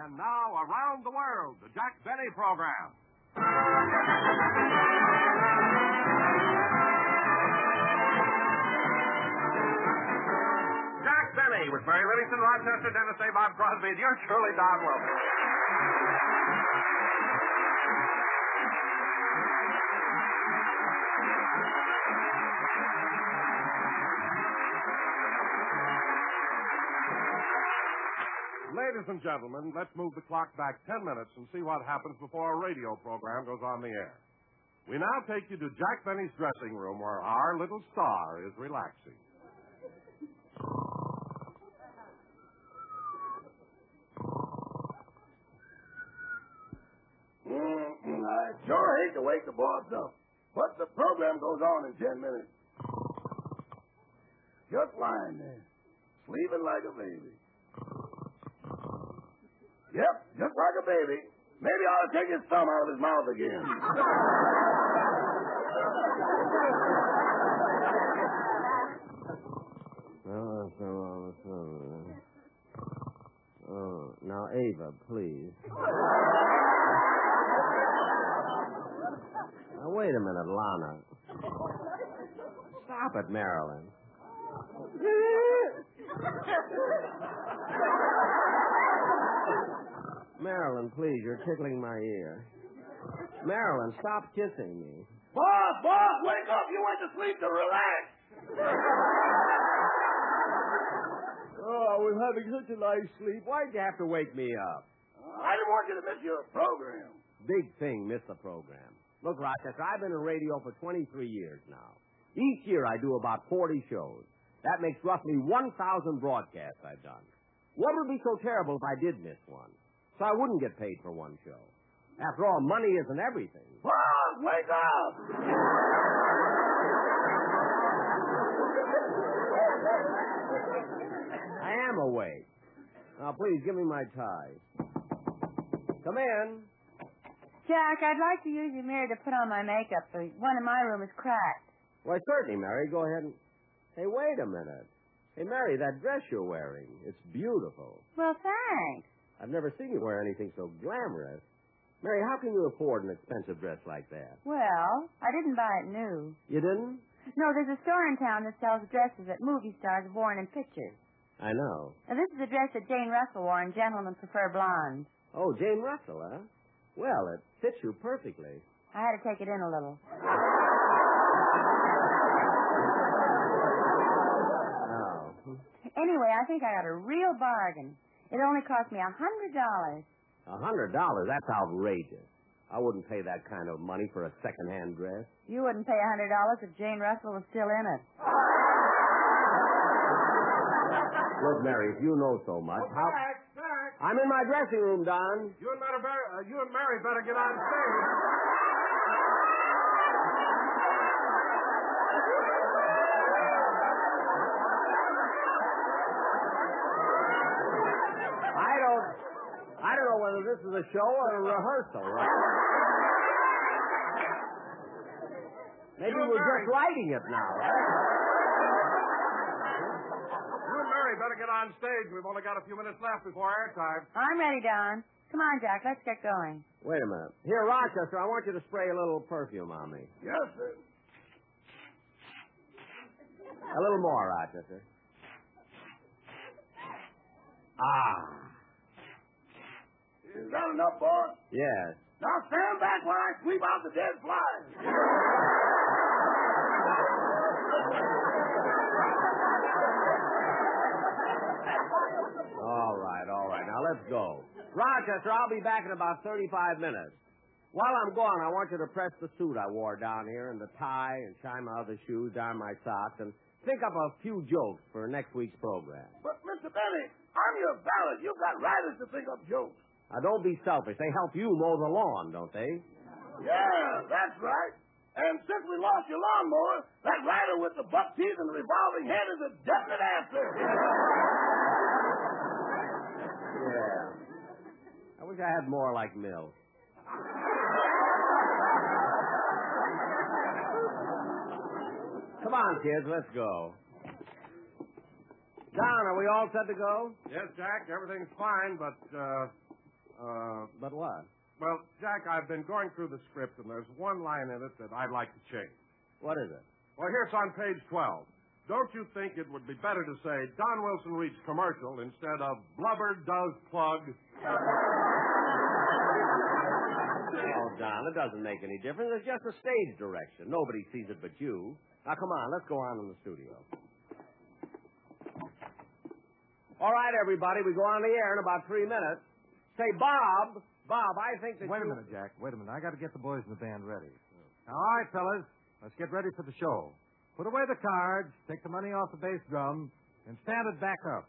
And now, around the world, the Jack Benny program. Jack Benny with Mary Livingston, Rochester, Dennis A. Bob Crosby, and yours truly, Don Wilson. Ladies and gentlemen, let's move the clock back 10 minutes and see what happens before a radio program goes on the air. We now take you to Jack Benny's dressing room where our little star is relaxing. I sure hate to wake the boss up, but the program goes on in 10 minutes. Just lying there, sleeping like a baby. Yep, just like a baby. Maybe I ought to take his thumb out of his mouth again. Oh, now, Ava, please. Now, wait a minute, Lana. Stop it, Marilyn. Marilyn, please, you're tickling my ear. Marilyn, stop kissing me. Boss, wake up. You went to sleep to relax. Oh, I was having such a nice sleep. Why'd you have to wake me up? I didn't want you to miss your program. Big thing, miss the program. Look, Rochester, I've been in radio for 23 years now. Each year I do about 40 shows. That makes roughly 1,000 broadcasts I've done. What would be so terrible if I did miss one? So I wouldn't get paid for one show. After all, money isn't everything. Boss, wake up! I am awake. Now, please, give me my tie. Come in. Jack, I'd like to use your mirror to put on my makeup. The one in my room is cracked. Why, certainly, Mary. Go ahead and... Hey, wait a minute. Hey, Mary, that dress you're wearing, it's beautiful. Well, thanks. I've never seen you wear anything so glamorous. Mary, how can you afford an expensive dress like that? Well, I didn't buy it new. You didn't? No, there's a store in town that sells dresses that movie stars have worn in pictures. I know. Now, this is a dress that Jane Russell wore in Gentlemen Prefer Blondes. Oh, Jane Russell, huh? Well, it fits you perfectly. I had to take it in a little. Oh. Anyway, I think I got a real bargain. It only cost me $100. $100? That's outrageous. I wouldn't pay that kind of money for a second-hand dress. You wouldn't pay $100 if Jane Russell was still in it. Look, Mary, if you know so much, how... Back. I'm in my dressing room, Don. You and Mary better get on stage. I don't know whether this is a show or a rehearsal. Maybe we're just writing it now. You and Mary better get on stage. We've only got a few minutes left before airtime. I'm ready, Don. Come on, Jack. Let's get going. Wait a minute. Here, Rochester, I want you to spray a little perfume on me. Yes, sir. A little more, Rochester. Ah. Is that enough, boss? Yes. Now stand back while I sweep out the dead flies. All right. Now, let's go. Rochester, I'll be back in about 35 minutes. While I'm gone, I want you to press the suit I wore down here and the tie and shine my other shoes, darn my socks, and think up a few jokes for next week's program. But, Mr. Benny, I'm your valet. You've got writers to think up jokes. Now, don't be selfish. They help you mow the lawn, don't they? Yeah, that's right. And since we lost your lawnmower, that rider with the buck teeth and the revolving head is a definite answer. Yeah. I wish I had more like Mill. Come on, kids, let's go. Don, are we all set to go? Yes, Jack, everything's fine, but But what? Well, Jack, I've been going through the script, and there's one line in it that I'd like to change. What is it? Well, here's on page 12. Don't you think it would be better to say Don Wilson reads commercial instead of blubber does plug? Oh, Don, it doesn't make any difference. It's just a stage direction. Nobody sees it but you. Now, come on, let's go on in the studio. All right, everybody, we go on the air in about 3 minutes. Say, Bob, I think that Wait a minute, Jack. Wait a minute. I got to get the boys in the band ready. All right, fellas. Let's get ready for the show. Put away the cards, take the money off the bass drum, and stand it back up.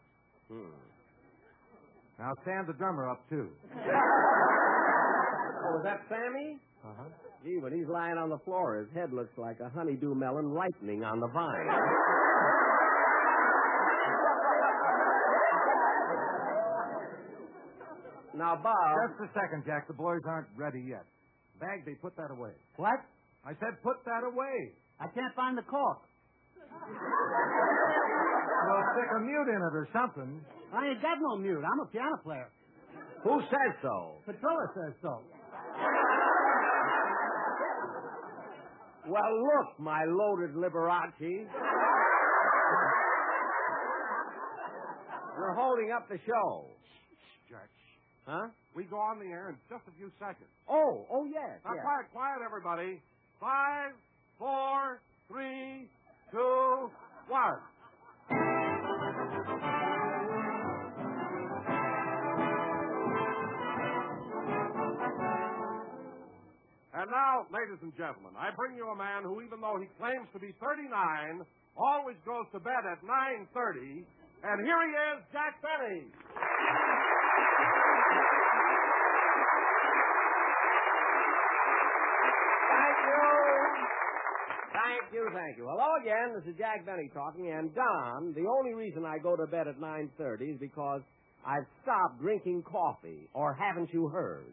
Now stand the drummer up, too. Oh, is that Sammy? Uh-huh. Gee, when he's lying on the floor, his head looks like a honeydew melon ripening on the vine. Now, Bob... Just a second, Jack. The boys aren't ready yet. Bagby, put that away. What? I said put that away. I can't find the cork. Well, stick a mute in it or something. I ain't got no mute. I'm a piano player. Who says so? Petula says so. Well, look, my loaded Liberace. You're holding up the show. Jack. Huh? We go on the air in just a few seconds. Oh, yes. Now, yes. quiet, everybody. 5, 4, 3, 2, 1. And now, ladies and gentlemen, I bring you a man who, even though he claims to be 39, always goes to bed at 9:30. And here he is, Jack Benny. Thank you. Hello again. This is Jack Benny talking. And Don, the only reason I go to bed at 9:30 is because I've stopped drinking coffee. Or haven't you heard?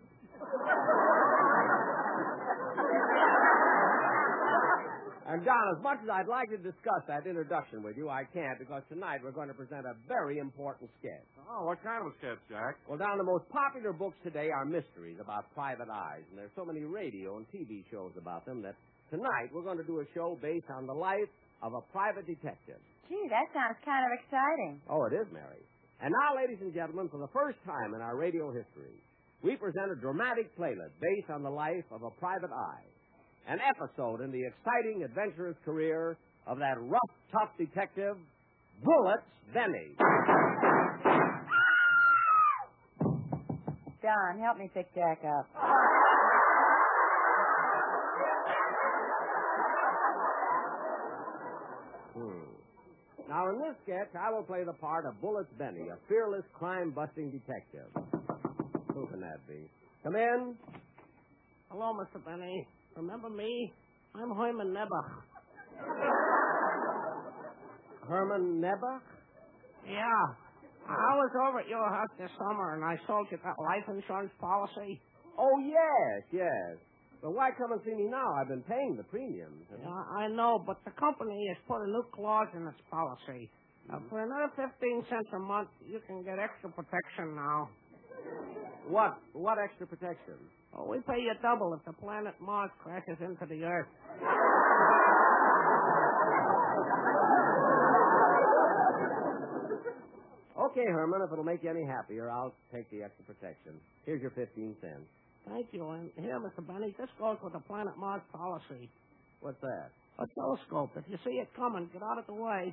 And Don, as much as I'd like to discuss that introduction with you, I can't, because tonight we're going to present a very important sketch. Oh, what kind of a sketch, Jack? Well, Don, the most popular books today are mysteries about private eyes, and there's so many radio and TV shows about them that tonight we're going to do a show based on the life of a private detective. Gee, that sounds kind of exciting. Oh, it is, Mary. And now, ladies and gentlemen, for the first time in our radio history, we present a dramatic playlet based on the life of a private eye. An episode in the exciting, adventurous career of that rough, tough detective, Bullets Benny. Don, help me pick Jack up. Now, in this sketch, I will play the part of Bullets Benny, a fearless, crime-busting detective. Who can that be? Come in. Hello, Mr. Benny. Remember me? I'm Herman Nebuch. Herman Nebuch? Yeah. I was over at your house this summer, and I sold you that life insurance policy. Oh, yes. But why come and see me now? I've been paying the premiums. Yeah, I know, but the company has put a new clause in its policy. For another 15 cents a month, you can get extra protection now. What extra protection? Oh, we pay you double if the planet Mars crashes into the Earth. Okay, Herman, if it'll make you any happier, I'll take the extra protection. Here's your 15 cents. Thank you. And here, Mr. Benny, this goes with the planet Mars policy. What's that? A telescope. If you see it coming, get out of the way.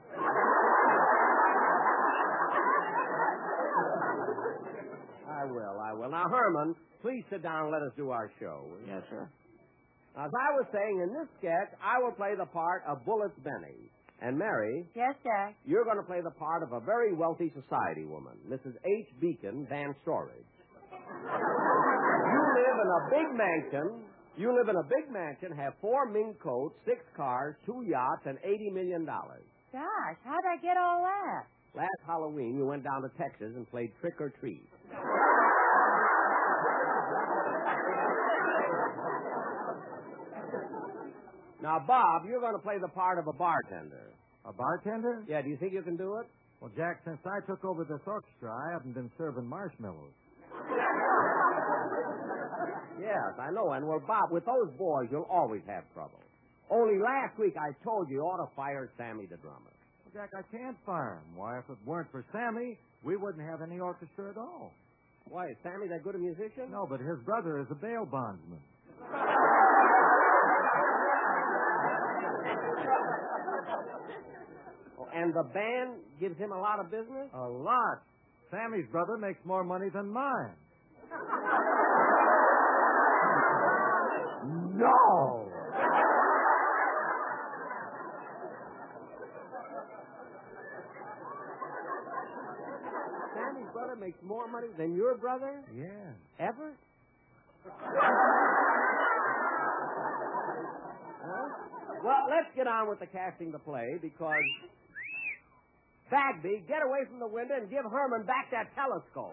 I will. Now, Herman, please sit down and let us do our show. Yes, sir. Now, as I was saying, in this sketch, I will play the part of Bullets Benny. And Mary, Yes, Jack. you're going to play the part of a very wealthy society woman, Mrs. H. Beacon Van Storage. You live in a big mansion, have 4 mink coats, 6 cars, 2 yachts, and $80 million. Gosh, how'd I get all that? Last Halloween, you went down to Texas and played trick or treat. Now, Bob, you're going to play the part of a bartender. A bartender? Yeah, do you think you can do it? Well, Jack, since I took over this orchestra, I haven't been serving marshmallows. Yes, I know. And, well, Bob, with those boys, you'll always have trouble. Only last week I told you ought to fire Sammy the drummer. Well, Jack, I can't fire him. Why, if it weren't for Sammy, we wouldn't have any orchestra at all. Why, is Sammy that good a musician? No, but his brother is a bail bondsman. Oh, and the band gives him a lot of business? A lot. Sammy's brother makes more money than mine. No! Sammy's brother makes more money than your brother? Yeah. Ever? Huh? Well, let's get on with the casting the play, because... Bagby, get away from the window and give Herman back that telescope.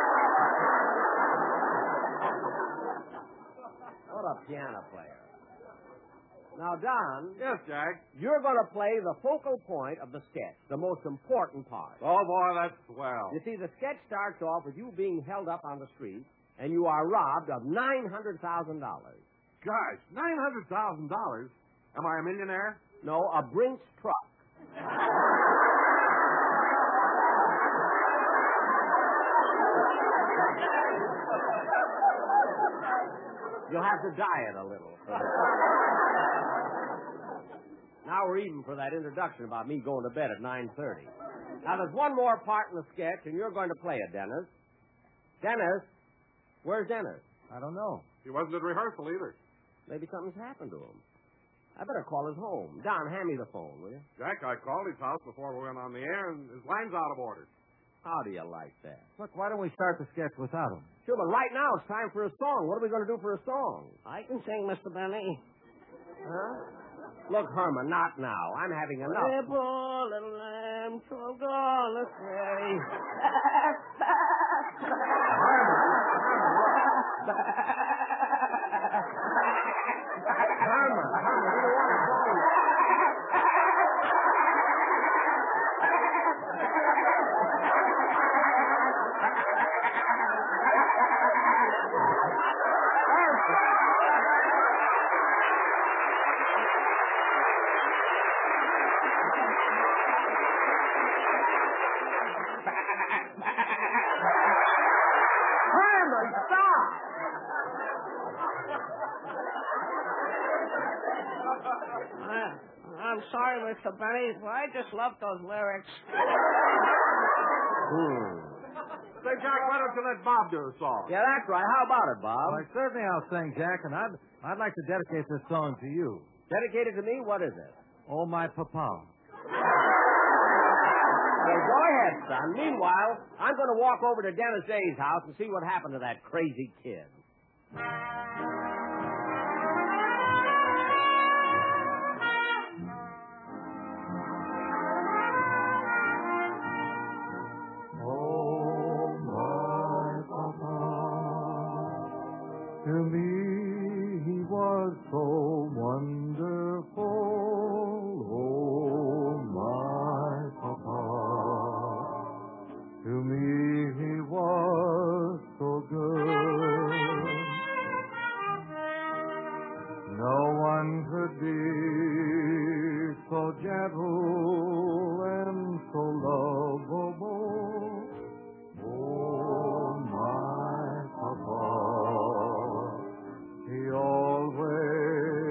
What a piano player. Now, Don. Yes, Jack. You're going to play the focal point of the sketch, the most important part. Oh, boy, that's swell. You see, the sketch starts off with you being held up on the street, and you are robbed of $900,000. Gosh, $900,000? Am I a millionaire? No, a Brinks truck. You'll have to diet a little. Now we're even for that introduction about me going to bed at 9:30. Now there's one more part in the sketch, and you're going to play it, Dennis. Dennis? Where's Dennis? I don't know. He wasn't at rehearsal either. Maybe something's happened to him. I better call his home. Don, hand me the phone, will you? Jack, I called his house before we went on the air, and his line's out of order. How do you like that? Look, why don't we start the sketch without him? Sure, but right now it's time for a song. What are we going to do for a song? I can sing, Mr. Benny. Huh? Look, Herman, not now. I'm having enough. Hey, poor little lamb, so gone astray. Herman, you don't want to song. Herman, stop! I'm sorry, Mr. Benny, but I just love those lyrics. Say, Jack, why don't you let Bob do the song? Yeah, that's right. How about it, Bob? Well, certainly I'll sing, Jack, and I'd like to dedicate this song to you. Dedicated to me? What is it? Oh, my papa. Well, go ahead, son. Meanwhile, I'm going to walk over to Dennis Day's house and see what happened to that crazy kid. Oh, my papa, to me he was so wonderful. Oh, my papa, to me he was so good. No one could be so gentle and so lovable. Oh, my papa, he always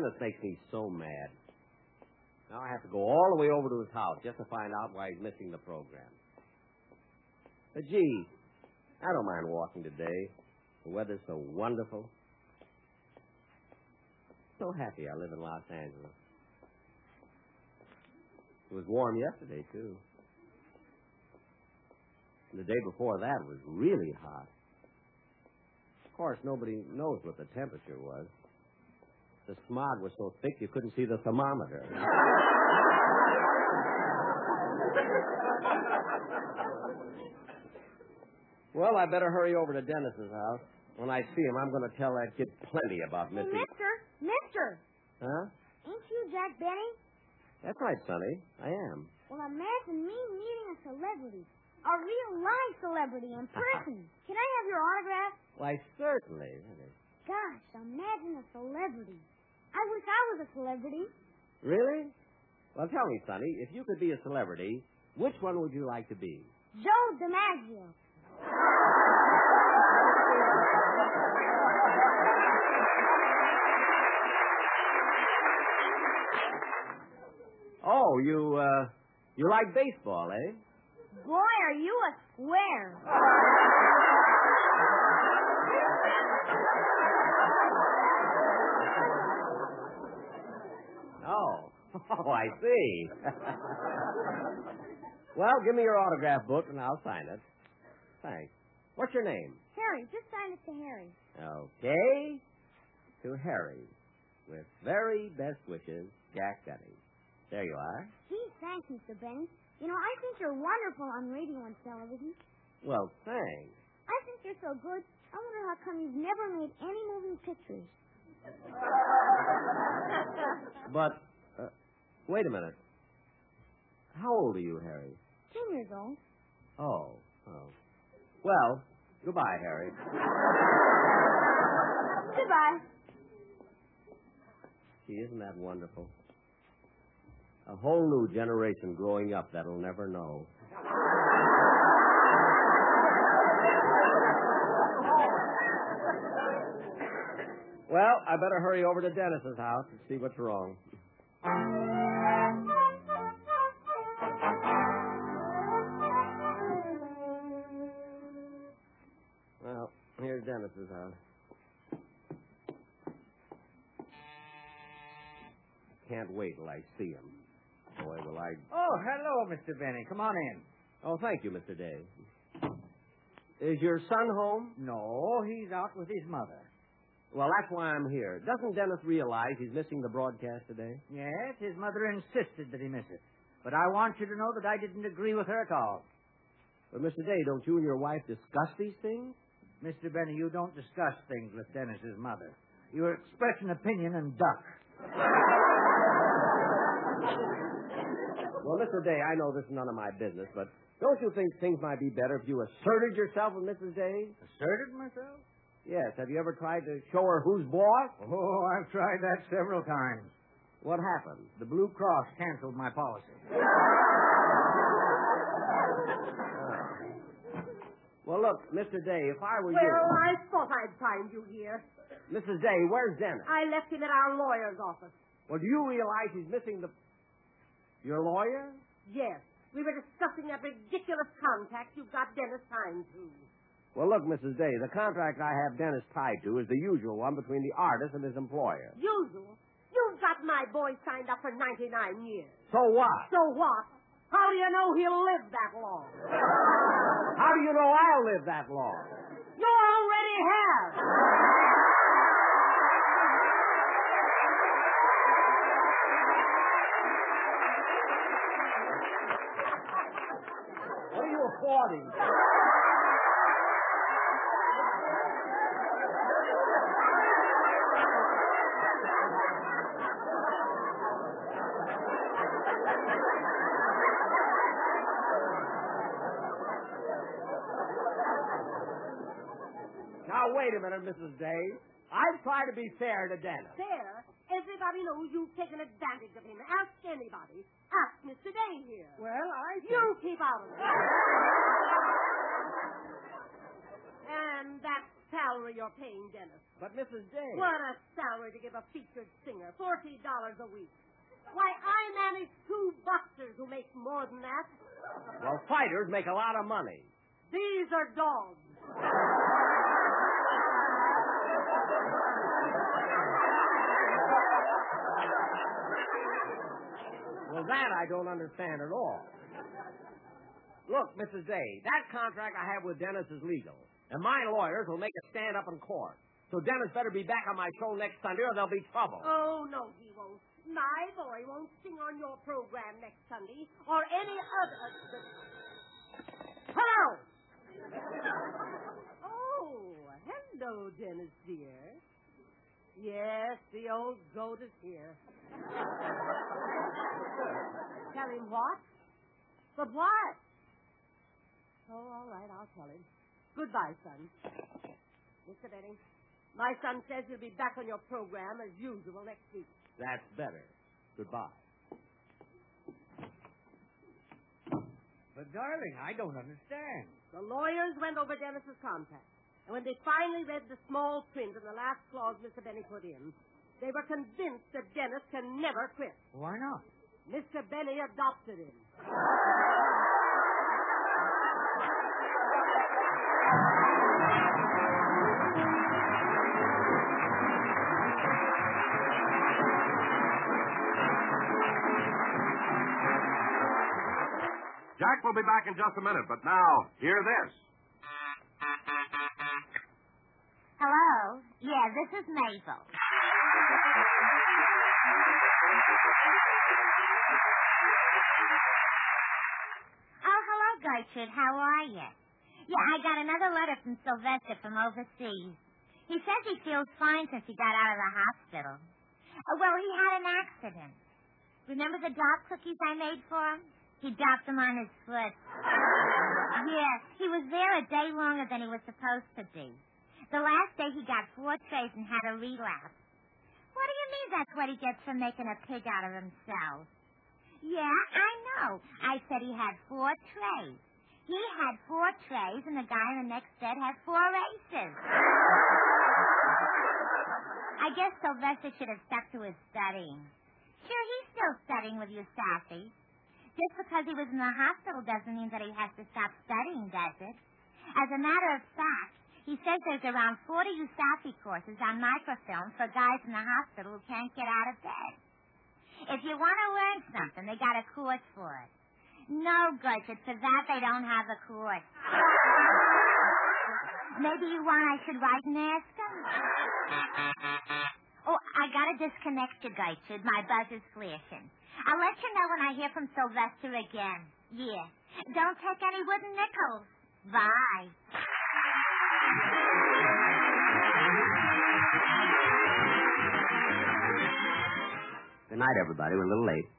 Dennis makes me so mad. Now I have to go all the way over to his house just to find out why he's missing the program. But gee, I don't mind walking today. The weather's so wonderful. So happy I live in Los Angeles. It was warm yesterday, too. And the day before that was really hot. Of course, nobody knows what the temperature was. The smog was so thick you couldn't see the thermometer. Well, I better hurry over to Dennis's house. When I see him, I'm going to tell that kid plenty about Missy. Mister. Huh? Ain't you Jack Benny? That's right, Sonny. I am. Well, imagine me meeting a celebrity. A real-life celebrity in person. Can I have your autograph? Why, certainly. Gosh, imagine a celebrity. I wish I was a celebrity. Really? Well, tell me, Sonny, if you could be a celebrity, which one would you like to be? Joe DiMaggio. Oh, you like baseball, eh? Boy, are you a square. Oh, I see. Well, give me your autograph book and I'll sign it. Thanks. What's your name? Harry, just sign it to Harry. Okay. To Harry. With very best wishes, Jack Benny. There you are. Gee, thanks, Mr. Benny. You know, I think you're wonderful on radio and television. Well, thanks. I think you're so good, I wonder how come you've never made any moving pictures. But, wait a minute. How old are you, Harry? 10 years old. Oh. Well, goodbye, Harry. Goodbye. Gee, isn't that wonderful? A whole new generation growing up that'll never know. Well, I better hurry over to Dennis's house and see what's wrong. Well, here's Dennis's house. Can't wait till I see him. Boy, will I... Oh, hello, Mr. Benny. Come on in. Oh, thank you, Mr. Day. Is your son home? No, he's out with his mother. Well, that's why I'm here. Doesn't Dennis realize he's missing the broadcast today? Yes, his mother insisted that he miss it. But I want you to know that I didn't agree with her at all. But, Mr. Day, don't you and your wife discuss these things? Mr. Benny, you don't discuss things with Dennis's mother. You express an opinion and duck. Well, Mr. Day, I know this is none of my business, but don't you think things might be better if you asserted yourself with Mrs. Day? Asserted myself? Yes. Have you ever tried to show her who's boss? Oh, I've tried that several times. What happened? The Blue Cross canceled my policy. Well, look, Mr. Day, if I were you... Well, I thought I'd find you here. Mrs. Day, where's Dennis? I left him at our lawyer's office. Well, do you realize he's missing the... Your lawyer? Yes. We were discussing that ridiculous contract you've got Dennis signed to. Well, look, Mrs. Day, the contract I have Dennis tied to is the usual one between the artist and his employer. Usual? You've got my boy signed up for 99 years. So what? So what? How do you know he'll live that long? How do you know I'll live that long? You already have. What are you affording? Now, wait a minute, Mrs. Day. I've tried to be fair to Dennis. Fair? Everybody knows you've taken advantage of him. Ask anybody. Ask Mr. Day here. Well, I think... You keep out of it. And that salary you're paying Dennis. But, Mrs. Day... What a salary to give a featured singer. $40 a week. Why, I manage 2 boxers who make more than that. Well, fighters make a lot of money. These are dogs. Well, that I don't understand at all. Look, Mrs. Day, that contract I have with Dennis is legal, and my lawyers will make it stand up in court. So Dennis better be back on my show next Sunday or there'll be trouble. Oh, no, he won't. My boy won't sing on your program next Sunday or any other... Hello! Oh, hello, Dennis, dear. Yes, the old goat is here. Tell him what? But what? Oh, all right, I'll tell him. Goodbye, son. Mr. Benny, my son says he'll be back on your program as usual next week. That's better. Goodbye. But, darling, I don't understand. The lawyers went over Dennis's contract. And when they finally read the small print in the last clause Mr. Benny put in, they were convinced that Dennis can never quit. Why not? Mr. Benny adopted him. Jack will be back in just a minute, but now, hear this. Hello? Yeah, this is Mabel. Oh, hello, Gertrude. How are you? Yeah, I got another letter from Sylvester from overseas. He says he feels fine since he got out of the hospital. Well, he had an accident. Remember the dog cookies I made for him? He dropped them on his foot. Yeah, he was there a day longer than he was supposed to be. The last day he got 4 trays and had a relapse. What do you mean that's what he gets for making a pig out of himself? Yeah, I know. I said he had 4 trays. He had 4 trays, and the guy in the next bed had 4 races. I guess Sylvester should have stuck to his studying. Sure, he's still studying with you, Sassy. Just because he was in the hospital doesn't mean that he has to stop studying, does it? As a matter of fact, he says there's around 40 USAFI courses on microfilm for guys in the hospital who can't get out of bed. If you want to learn something, they got a course for it. No, Gertrude, for that they don't have a course. Maybe you want I should write and ask them? Oh, I gotta disconnect you, Gertrude. My buzz is flashing. I'll let you know when I hear from Sylvester again. Yeah. Don't take any wooden nickels. Bye. Good night, everybody. We're a little late.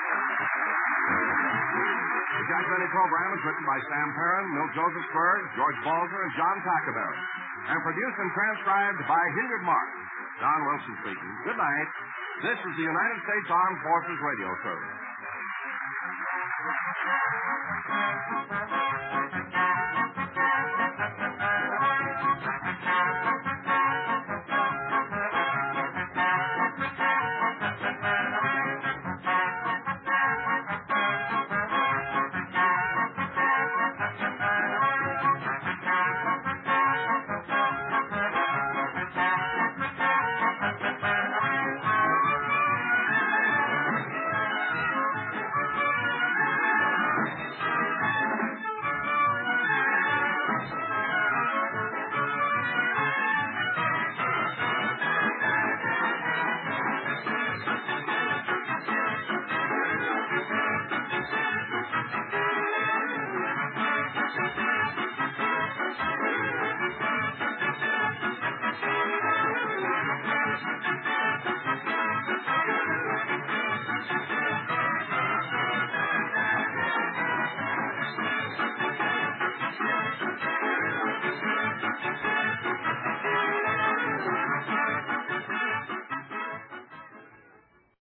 The Jack Benny program is written by Sam Perrin, Milt Josephsberg, George Balzer, and John Tackerberry, and produced and transcribed by Hilliard Mark. Don Wilson speaking. Good night. This is the United States Armed Forces Radio Service.